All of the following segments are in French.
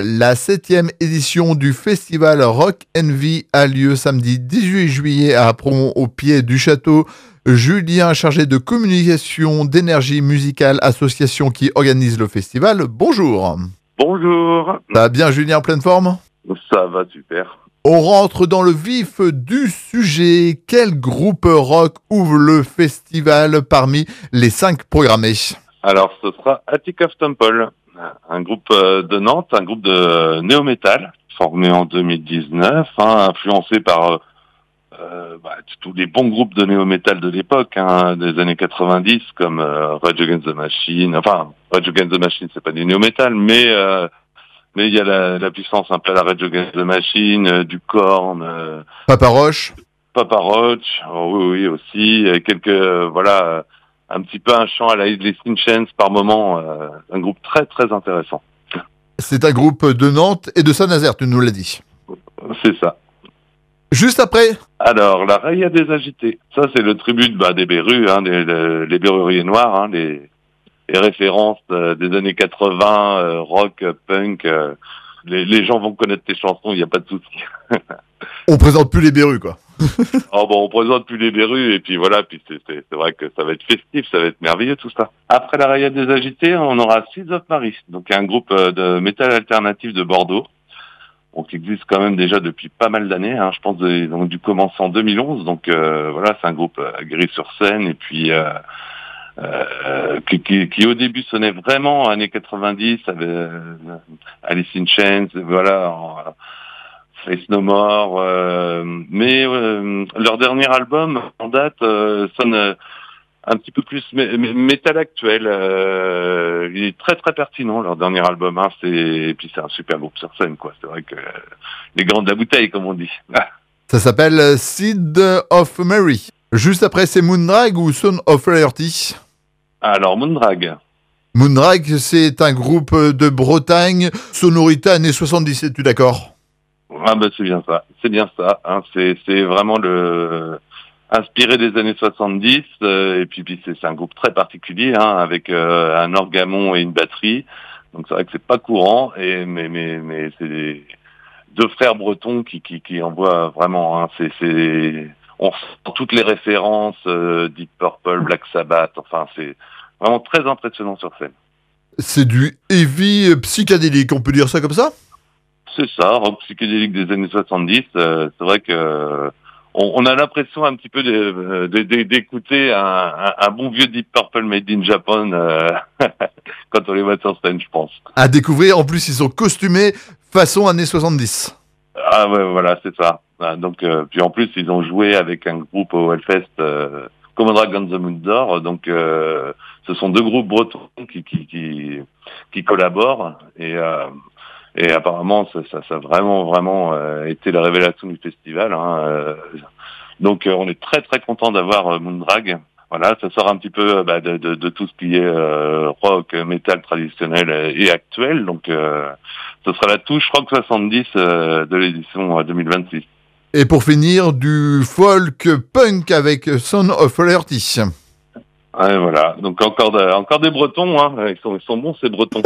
La 7e édition du festival Rock Envy a lieu samedi 18 juillet à Aprons, au pied du château. Julien, chargé de communication d'Énergie Musicale, association qui organise le festival. Bonjour. Bonjour. Ça va bien, Julien, en pleine forme? Ça va super. On rentre dans le vif du sujet. Quel groupe rock ouvre le festival parmi les 5 programmés? Alors, ce sera Attic of Temple, un groupe de Nantes, un groupe de néo-metal, formé en 2019, influencé par tous les bons groupes de néo-metal de l'époque, des années 90, comme Rage Against the Machine. Enfin, Rage Against the Machine, c'est pas du néo-metal, mais il y a la puissance un peu à la Rage Against the Machine, du Korn, Papa Roach. Papa Roach, oui aussi, un petit peu un chant à la Alice in Chains par moment, un groupe très très intéressant. C'est un groupe de Nantes et de Saint-Nazaire, tu nous l'as dit. C'est ça. Juste après? Alors, la Raya des Agités. Ça, c'est le tribut des Berus, les Berruriers Noirs, les références des années 80, rock, punk. Les gens vont connaître tes chansons, il n'y a pas de souci. On présente plus les Berus, quoi. On présente plus les Berus, et puis voilà, puis c'est vrai que ça va être festif, ça va être merveilleux tout ça. Après la Raya des Agités, on aura Seeds of Paris, donc un groupe de métal alternatif de Bordeaux, qui existe quand même déjà depuis pas mal d'années. Je pense qu'ils ont dû commencer en 2011, donc c'est un groupe aguerri sur scène, et puis qui au début sonnait vraiment années 90, avec Alice in Chains, Face No More, mais leur dernier album en date sonne un petit peu plus métal actuel. Il est très très pertinent, leur dernier album, et puis c'est un super groupe sur scène, quoi. C'est vrai que les grands de la bouteille, comme on dit. Ça s'appelle Seed of Mary. Juste après, c'est Moondrag ou Son of Liberty? Alors, Moondrag. Moondrag, c'est un groupe de Bretagne, sonorité années 70, es-tu d'accord? C'est bien ça. C'est bien ça. C'est vraiment inspiré des années 70, et puis c'est un groupe très particulier, avec un orgamon et une batterie. Donc c'est vrai que c'est pas courant, mais c'est deux frères bretons qui envoient vraiment. On ressent toutes les références, Deep Purple, Black Sabbath. Enfin, c'est vraiment très impressionnant sur scène. C'est du heavy psychédélique, on peut dire ça comme ça? C'est ça, rock psychédélique des années 70. C'est vrai que on a l'impression un petit peu d'écouter un bon vieux Deep Purple made in Japan quand on les voit sur scène, je pense. À découvrir, en plus ils sont costumés façon années 70. Ah ouais, voilà, c'est ça. Donc puis en plus ils ont joué avec un groupe au Hellfest, Commodore Guns the Moon d'Or. Donc ce sont deux groupes bretons qui collaborent, et apparemment, ça a vraiment été la révélation du festival. Donc, on est très très content d'avoir Moondrag. Voilà, ça sort un petit peu de tout ce qui est rock, métal traditionnel et actuel. Donc, ce sera la touche rock 70 de l'édition 2026. Et pour finir, du folk punk avec Son of Liberty. Ouais, voilà. Donc encore des Bretons. Ils sont bons, ces Bretons.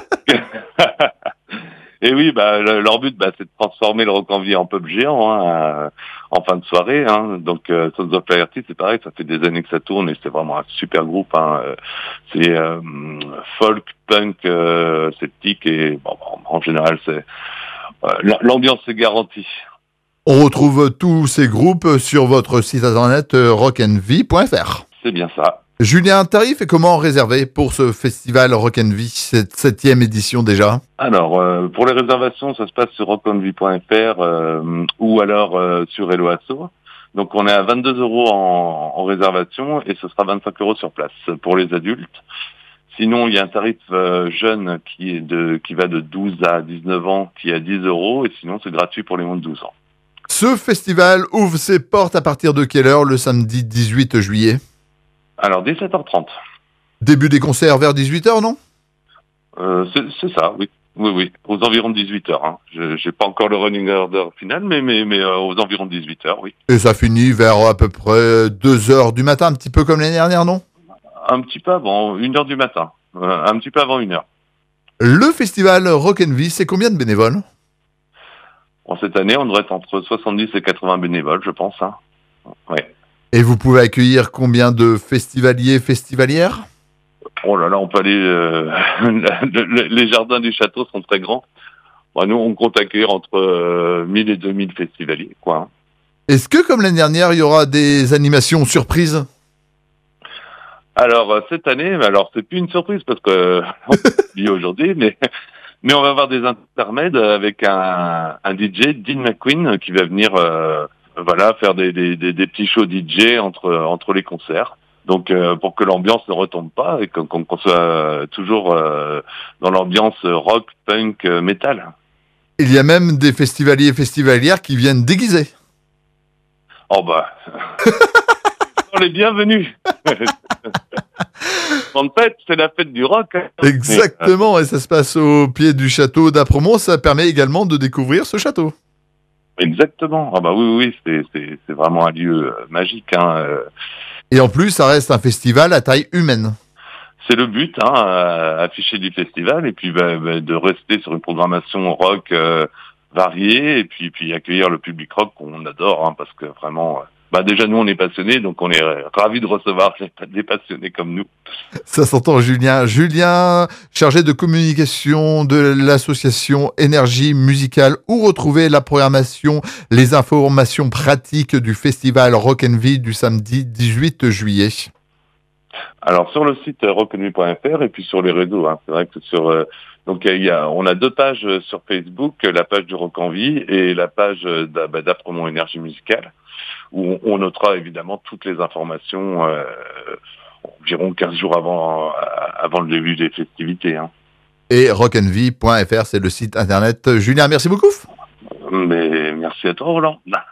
Et oui, leur but, c'est de transformer le Rock Envy en pub géant en fin de soirée. Donc, Sons of Liberty, c'est pareil, ça fait des années que ça tourne et c'est vraiment un super groupe. C'est folk, punk, sceptique, et en général, l'ambiance est garantie. On retrouve tous ces groupes sur votre site internet rockenvy.fr. C'est bien ça. Julien, tarif et comment réserver pour ce festival Rock Envy, cette 7e édition déjà? Alors, pour les réservations, ça se passe sur rockenvy.fr ou alors sur Hello Asso. Donc, on est à 22 € en réservation et ce sera 25 € sur place pour les adultes. Sinon, il y a un tarif jeune qui va de 12 à 19 ans qui est à 10 € et sinon, c'est gratuit pour les moins de 12 ans. Ce festival ouvre ses portes à partir de quelle heure le samedi 18 juillet? Alors, 17h30. Début des concerts vers 18h, non? C'est ça, oui. Oui, aux environs de 18h. J'ai pas encore le running order final, mais aux environs de 18h, oui. Et ça finit vers à peu près 2h du matin, un petit peu comme l'année dernière, non? Un petit peu avant 1h du matin. Un petit peu avant 1h. Le festival Rock and Vie, c'est combien de bénévoles? Bon, cette année, on devrait être entre 70 et 80 bénévoles, je pense. Hein. Ouais. Et vous pouvez accueillir combien de festivaliers, festivalières? Oh là là, on peut aller... les jardins du château sont très grands. Bon, nous, on compte accueillir entre 1000 et 2000 festivaliers, quoi. Hein. Est-ce que, comme l'année dernière, il y aura des animations surprises? Alors, cette année, alors c'est plus une surprise parce que on dit aujourd'hui, mais on va avoir des intermèdes avec un DJ, Dean McQueen, qui va venir voilà, faire des petits shows DJ entre les concerts. Donc pour que l'ambiance ne retombe pas et qu'on soit toujours dans l'ambiance rock, punk, métal. Il y a même des festivaliers et festivalières qui viennent déguisés. Oh bah, on est bienvenus. En fait, c'est la fête du rock. Hein. Exactement, et ça se passe au pied du château d'Apremont. Ça permet également de découvrir ce château. Exactement. Ah bah oui, c'est vraiment un lieu magique. Hein. Et en plus, ça reste un festival à taille humaine. C'est le but, hein, afficher du festival et puis de rester sur une programmation rock variée et puis accueillir le public rock qu'on adore, hein, parce que vraiment, déjà nous on est passionnés, donc on est ravis de recevoir des passionnés comme nous. Ça s'entend, Julien. Julien, chargé de communication de l'association Énergie Musicale, où retrouver la programmation, les informations pratiques du festival Rock and Vie du samedi 18 juillet. Alors sur le site rockandvie.fr et puis sur les réseaux, hein. C'est vrai que sur donc on a 2 pages sur Facebook, la page du Rock en Vie et la page d'Apremont Énergie Musicale, où on notera évidemment toutes les informations environ 15 jours avant le début des festivités. Hein. Et rockandvie.fr, c'est le site internet. Julien, merci beaucoup. Mais merci à toi, Roland.